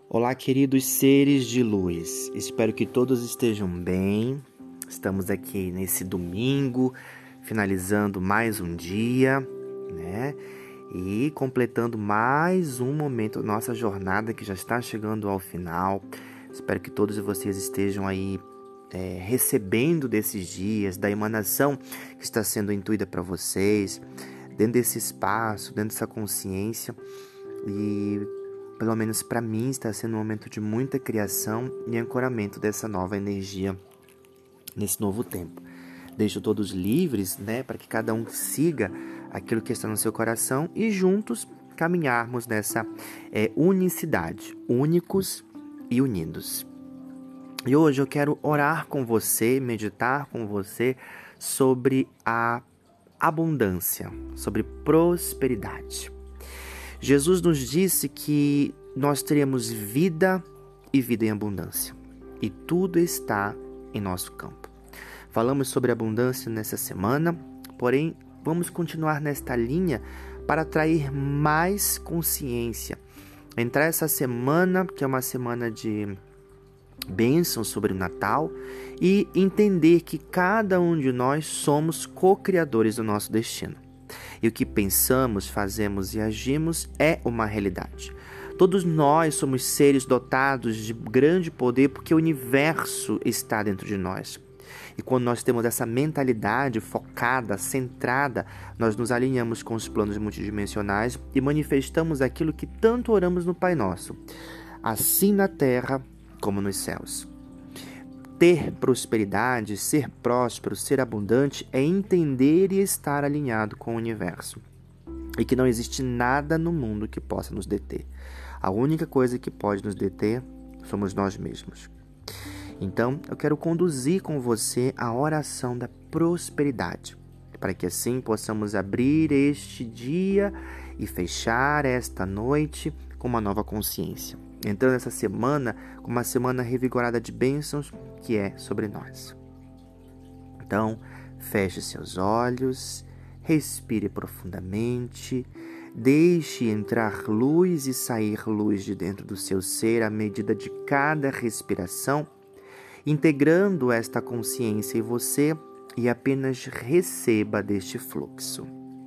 Olá, queridos seres de luz. Espero que todos estejam bem. Estamos aqui nesse domingo, finalizando mais um dia, né? E completando mais um momento da nossa jornada que já está chegando ao final. Espero que todos vocês estejam aí recebendo desses dias, da emanação que está sendo intuída para vocês, dentro desse espaço, dentro dessa consciência. E pelo menos para mim está sendo um momento de muita criação e ancoramento dessa nova energia nesse novo tempo. Deixo todos livres, né, para que cada um siga aquilo que está no seu coração e juntos caminharmos nessa unicidade, únicos e unidos. E hoje eu quero orar com você, meditar com você sobre a abundância, sobre prosperidade. Jesus nos disse que nós teremos vida e vida em abundância. E tudo está em nosso campo. Falamos sobre abundância nessa semana, porém vamos continuar nesta linha para atrair mais consciência. Entrar essa semana, que é uma semana de bênçãos sobre o Natal, e entender que cada um de nós somos co-criadores do nosso destino. E o que pensamos, fazemos e agimos é uma realidade. Todos nós somos seres dotados de grande poder porque o universo está dentro de nós. E quando nós temos essa mentalidade focada, centrada, nós nos alinhamos com os planos multidimensionais e manifestamos aquilo que tanto oramos no Pai Nosso, assim na terra como nos céus. Ter prosperidade, ser próspero, ser abundante é entender e estar alinhado com o universo. E que não existe nada no mundo que possa nos deter. A única coisa que pode nos deter somos nós mesmos. Então, eu quero conduzir com você a oração da prosperidade, para que assim possamos abrir este dia e fechar esta noite com uma nova consciência. Entrando essa semana com uma semana revigorada de bênçãos que é sobre nós. Então, feche seus olhos, respire profundamente, deixe entrar luz e sair luz de dentro do seu ser à medida de cada respiração, integrando esta consciência em você e apenas receba deste fluxo.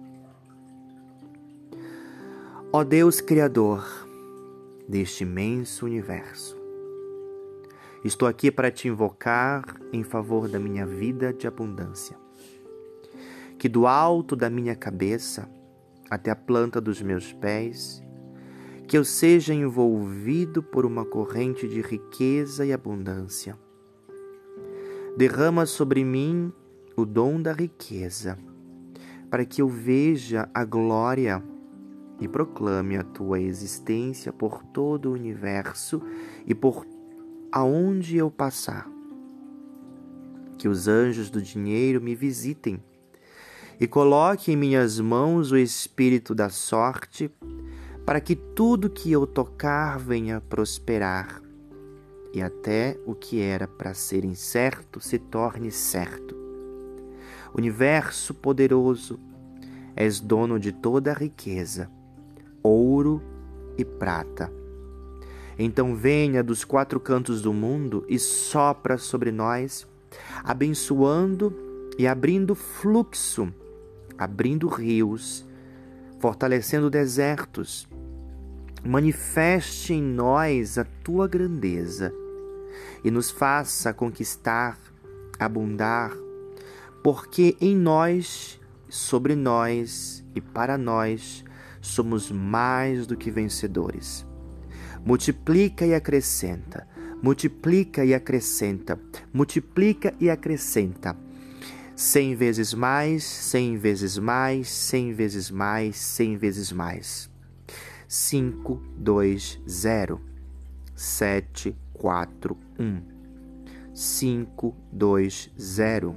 Ó Deus Criador deste imenso universo, estou aqui para te invocar em favor da minha vida de abundância. Que do alto da minha cabeça até a planta dos meus pés, que eu seja envolvido por uma corrente de riqueza e abundância. Derrama sobre mim o dom da riqueza, para que eu veja a glória e proclame a tua existência por todo o universo e por aonde eu passar. Que os anjos do dinheiro me visitem e coloque em minhas mãos o espírito da sorte, para que tudo que eu tocar venha prosperar e até o que era para ser incerto se torne certo. Universo poderoso, és dono de toda a riqueza, ouro e prata. Então venha dos quatro cantos do mundo e sopra sobre nós, abençoando e abrindo fluxo, abrindo rios, fortalecendo desertos. Manifeste em nós a tua grandeza e nos faça conquistar, abundar, porque em nós, sobre nós e para nós, somos mais do que vencedores. Multiplica e acrescenta, multiplica e acrescenta, multiplica e acrescenta. 100 vezes mais, 100 vezes mais, 100 vezes mais, 100 vezes mais. 5, 2, 0, 7, 4, 1. 5, 2, 0,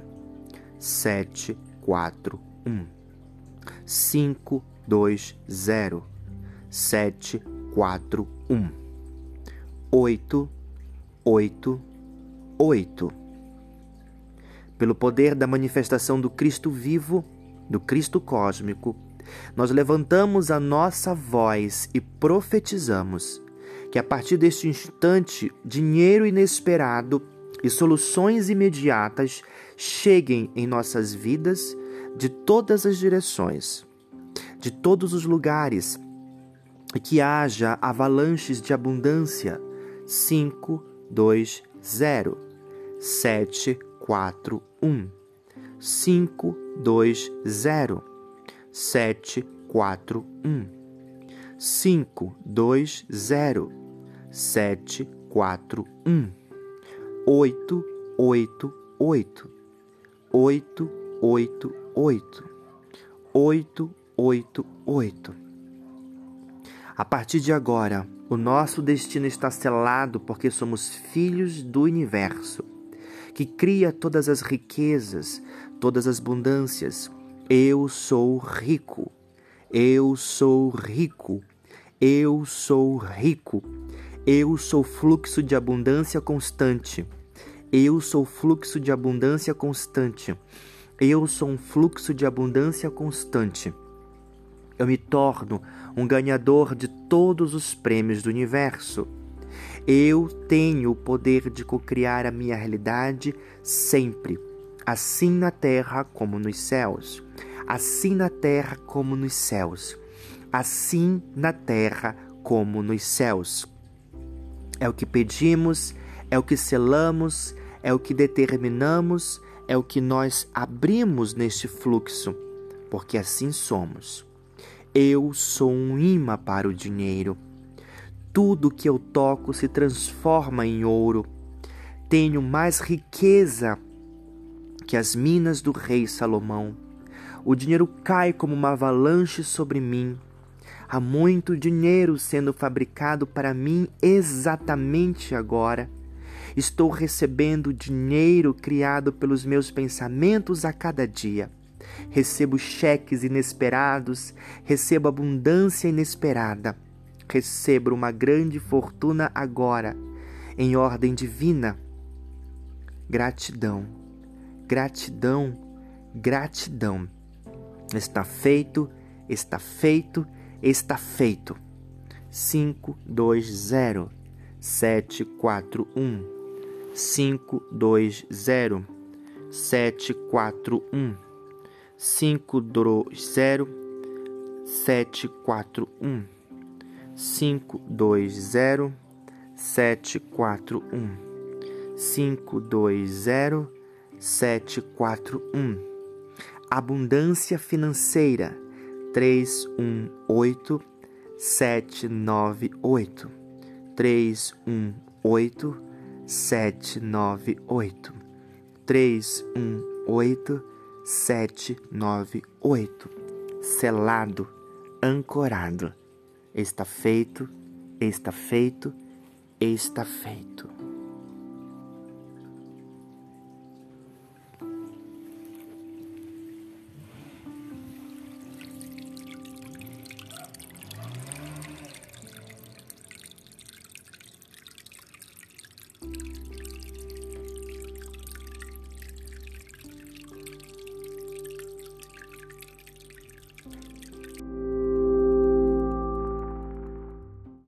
7, 4, 1. 5, 2, 0, 7, 4, 1. 8, 8, 8. Pelo poder da manifestação do Cristo vivo, do Cristo cósmico, nós levantamos a nossa voz e profetizamos Que a partir deste instante, dinheiro inesperado e soluções imediatas cheguem em nossas vidas de todas as direções, de todos os lugares, e que haja avalanches de abundância. 5, 2, 0, 7, 4, 1. 5, 2, 0, 7, 4, 1. 5, 2, 0, 7, 4, 1. 8, 8, 8. 8, 8, 8. 8, 8, 8. A partir de agora, o nosso destino está selado porque somos filhos do universo, que cria todas as riquezas, todas as abundâncias. Eu sou rico. Eu sou rico. Eu sou rico. Eu sou fluxo de abundância constante. Eu sou fluxo de abundância constante. Eu sou um fluxo de abundância constante. Eu me torno um ganhador de todos os prêmios do universo. Eu tenho o poder de cocriar a minha realidade sempre, assim na terra como nos céus. Assim na terra como nos céus. Assim na terra como nos céus. É o que pedimos, é o que selamos, é o que determinamos, é o que nós abrimos neste fluxo, porque assim somos. Eu sou um imã para o dinheiro. Tudo que eu toco se transforma em ouro. Tenho mais riqueza que as minas do rei Salomão. O dinheiro cai como uma avalanche sobre mim. Há muito dinheiro sendo fabricado para mim exatamente agora. Estou recebendo dinheiro criado pelos meus pensamentos a cada dia. Recebo cheques inesperados, recebo abundância inesperada. Recebo uma grande fortuna agora, em ordem divina. Gratidão, gratidão, gratidão. Está feito, está feito, está feito. 5, 2, 0, 7, 4, 1. 5, 2, 0, 7, 4, 1. 5, 2, 0, 7, 4, 1. 5, 2, 0, 7, 4, 1. 5, 2, 0, 7, 4, 1. Abundância financeira. 3, 1, 8, 7, 9, 8. 3, 1, 8, 7, 9, 8. 3, 1, 8, 7, 9, 8. Selado, ancorado. Está feito, está feito, está feito.